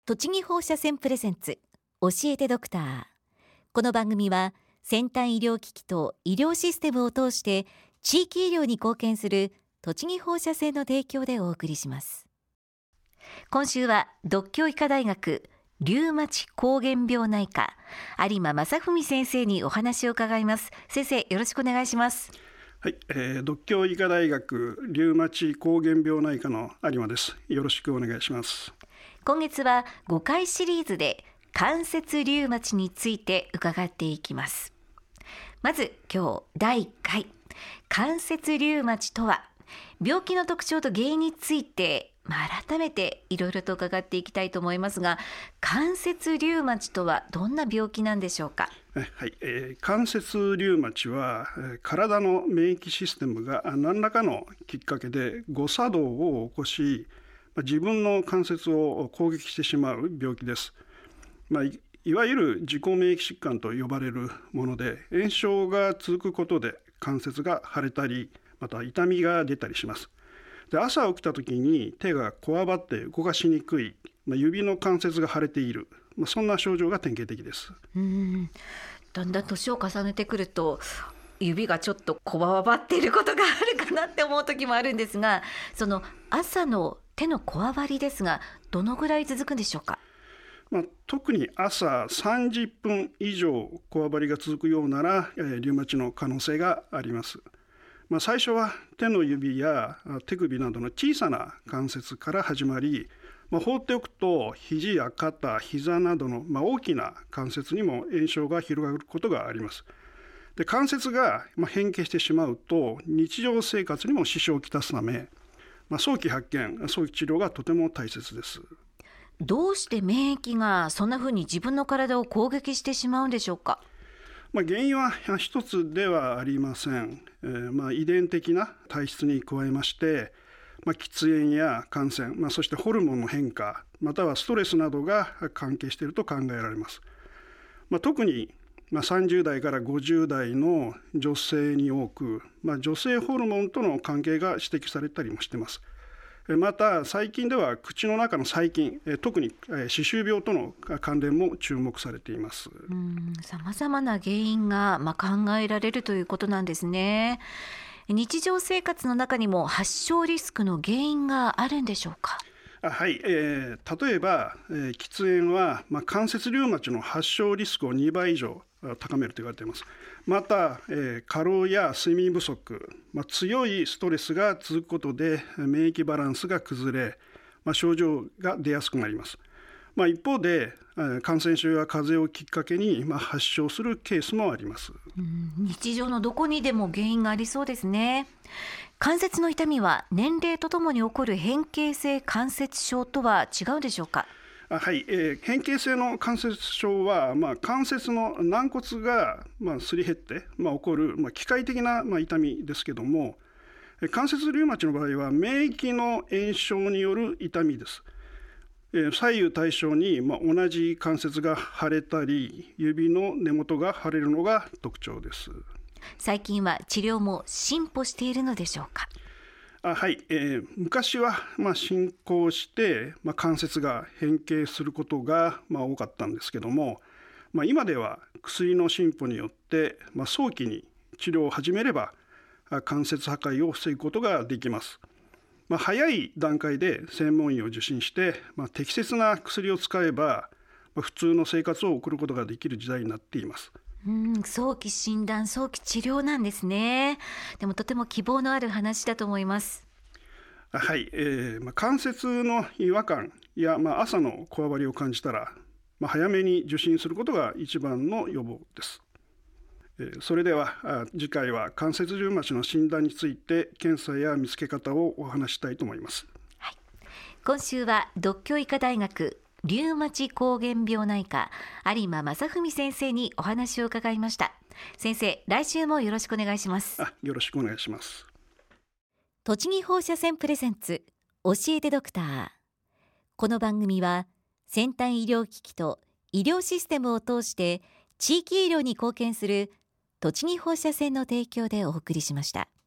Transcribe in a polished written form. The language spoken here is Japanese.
栃木放射線プレゼンツ教えてドクター。この番組は先端医療機器と医療システムを通して地域医療に貢献する栃木放射線の提供でお送りします。今週は獨協医科大学リュウマチ膠原病内科有馬正文先生にお話を伺います。先生、よろしくお願いします。 はい、独協医科大学リュウマチ膠原病内科の有馬です。よろしくお願いします。 今月は5回シリーズで関節リウマチについて伺っていきます。まず今日第1回、関節リウマチとは、病気の特徴と原因について改めていろいろと伺っていきたいと思いますが、関節リウマチとはどんな病気なんでしょうか。 はい、関節リウマチは体の免疫システムが何らかのきっかけで誤作動を起こし、自分の関節を攻撃してしまう病気です。いわゆる自己免疫疾患と呼ばれるもので、炎症が続くことで関節が腫れたり、また痛みが出たりします。で、朝起きた時に手がこわばって動かしにくい、指の関節が腫れている、そんな症状が典型的です。 だんだん年を重ねてくると指がちょっとこわばっていることがあるかなって思う時もあるんですが、その朝の手のこわばりですが、どのぐらい続くんでしょうか。 特に朝30分以上こわばりが続くようなら、リウマチの可能性があります。最初は手の指や手首などの小さな関節から始まり、放っておくと肘や肩、膝などの大きな関節にも炎症が広がることがあります。で、関節が変形してしまうと日常生活にも支障をきたすため、早期発見、早期治療がとても大切です。 どうして免疫がそんなふうに自分の体を攻撃してしまうんでしょうか。 原因は一つではありません。遺伝的な体質に加えまして、喫煙や感染、そしてホルモンの変化、またはストレスなどが関係していると考えられます。特に30代から50代の女性に多く、女性ホルモンとの関係が指摘されたりもしています。また最近では口の中の細菌、特に歯周病との関連も注目されています。 さまざまな原因が考えられるということなんですね。日常生活の中にも発症リスクの原因があるんでしょうか。 はい、例えば、喫煙は、関節リウマチの発症リスクを2倍以上高めると言われています。また、過労や睡眠不足、強いストレスが続くことで免疫バランスが崩れ、症状が出やすくなります。一方で感染症や風邪をきっかけに発症するケースもあります。 日常のどこにでも原因がありそうですね。関節の痛みは年齢とともに起こる変形性関節症とは違うでしょうか。 はい、変形性の関節症は、関節の軟骨がすり減って起こる機械的な痛みですけども、関節リウマチの場合は免疫の炎症による痛みです。左右対称に同じ関節が腫れたり、指の根元が腫れるのが特徴です。 最近は治療も進歩しているのでしょうか。 はい、昔は進行して関節が変形することが多かったんですけども、今では薬の進歩によって早期に治療を始めれば関節破壊を防ぐことができます。早い段階で専門医を受診して、適切な薬を使えば普通の生活を送ることができる時代になっています。 早期診断、早期治療なんですね。でもとても希望のある話だと思います。 はい、関節の違和感や、朝のこわばりを感じたら、早めに受診することが一番の予防です。それでは次回は関節リウマチの診断について検査や見つけ方をお話したいと思います。 今週は独協医科大学リウマチ膠原病内科有馬正文先生にお話を伺いました。先生、来週もよろしくお願いします。 よろしくお願いします。 栃木放射線プレゼンツ教えてドクター。この番組は先端医療機器と医療システムを通して地域医療に貢献する栃木放射線の提供でお送りしました。